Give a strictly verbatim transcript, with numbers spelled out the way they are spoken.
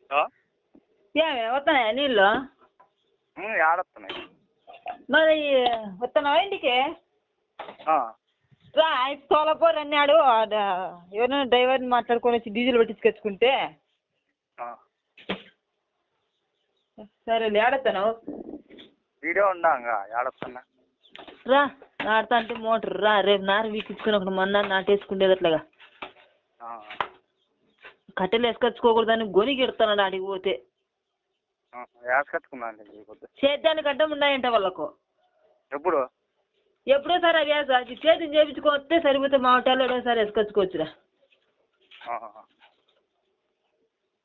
ఏమే వస్తున్నాయా నీళ్ళు? ఆడొస్తున్నాయి. మరి వస్తున్నావా ఇంటికి? రా తోలపోరు అన్నాడు, ఎవరైనా డ్రైవర్ని మాట్లాడుకొని వచ్చి డీజిల్ పట్టించుకొచ్చుకుంటే. సరేలే, ఆడొస్తున్నావు? వీడియో ఉండంగా ఆడొస్తున్నా. రా ఆడతా అంటే మోటర్ రా, రేపు నారు వీకించుకుని ఒకటి మొన్న నాటేసుకుండేది అట్లాగా. కట్టెలు వేసుకొచ్చుకోకూడదని గొనికి ఎడుతున్నాడు ఆడికి పోతే. సేద్యానికి అడ్డం ఉన్నాయంట వాళ్ళకు. ఎప్పుడు? ఎప్పుడో సార్ అవి అది చేతిని చేయించుకొస్తే సరిపోతే మా హోటల్లో సార్ వేసుకొచ్చుకోవచ్చురా.